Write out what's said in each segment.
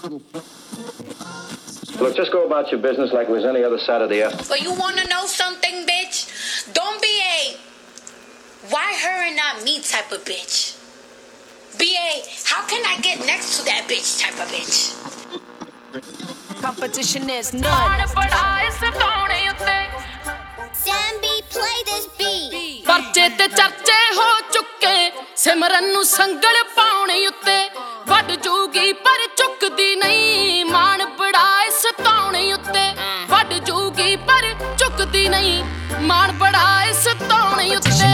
Look, just go about your business like it was any other Saturday afternoon. But you want to know something, bitch? Don't be a why her and not me type of bitch. Be a how can I get next to that bitch type of bitch. Competition is none. Sambi, play this beat. ਪਰਚੇ ਤੇ ਚਰਚੇ ਹੋ ਚੁੱਕੇ ਸਿਮਰਨ ਨੂੰ ਸੰਗਲ ਪਾਉਣੇ ਉੱਤੇ ਵੱਡ ਜੂਗੀ ਪਰ ਝੁਕਦੀ ਨਹੀਂ ਮਾਣ ਬੜਾ ਇਸ ਧੌਣੇ ਉੱਤੇ ਵੱਡ ਜੂਗੀ ਪਰ ਝੁਕਦੀ ਨਹੀਂ ਮਾਣ ਬੜਾ ਇਸ ਧੌਣੇ ਉੱਤੇ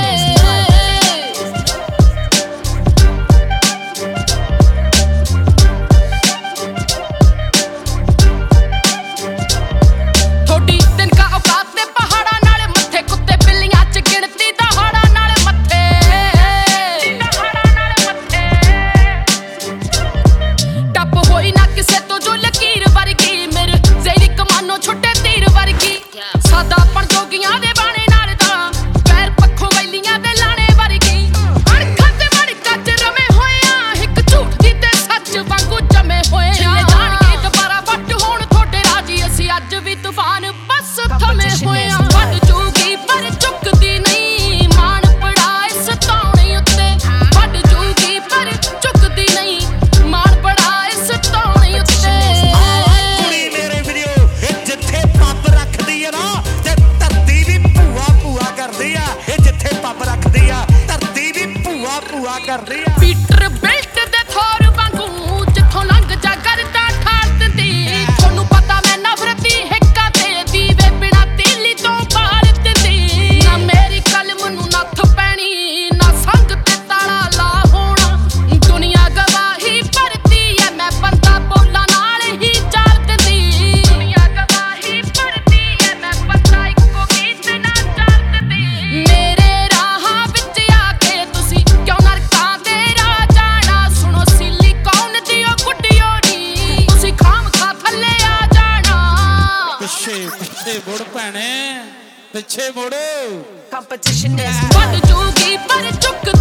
ਪੀਟਰ ਬਿਲਟ ਦੇ ਥੋਰ ਵਾਂਗੂ ਜਿੱਥੋਂ ਲੰਘ ਜਾ ਕਰਦਾ ਠਾਰ ਦਿੰਦੀ ਤੁਹਾਨੂੰ ਪਤਾ ਮੈਂ ਨਫ਼ਰਤੀ ਹਿੱਕਾ ਤੇ ਦੀਵੇ ਬਿਨਾ ਤੀਲੀ ਤੋਂ ਬਾਲ ਦਿੰਦੀ ਨਾ ਮੇਰੀ ਕਲਮ ਨੂੰ ਨੱਥ ਪੈਣੀ ਨਾ ਸੰਗ ਤੇ ਤਾਲਾ ਲਾ ਹੋਣਾ ਦੁਨੀਆ ਗਵਾਹੀ ਭਰਦੀ ਐ ਮੈਂ ਬੰਦਾ ਬੋਲਾਂ ਨਾਲ ਹੀ ਚਾਲ ਦਿੰਦੀ ਦੁਨੀਆ ਗਵਾਹੀ ਭਰਦੀ ਐ ਮੈਂ ਬੰਦਾ ਇੱਕੋ ਗੀਤ ਨਾਲ ਚਾਲ ਦਿੰਦੀ ਮੇਰੇ ਰਾਹਾਂ ਵਿੱਚ ਆ ਕੇ ਤੁਸੀਂ ਕਿਉਂ ਪਿੱਛੇ ਮੁੜ ਭੈਣੇ ਪਿੱਛੇ ਮੁੜ competition is ਵੱਧ ਜੂਗੀ ਪਰ ਝੁਕ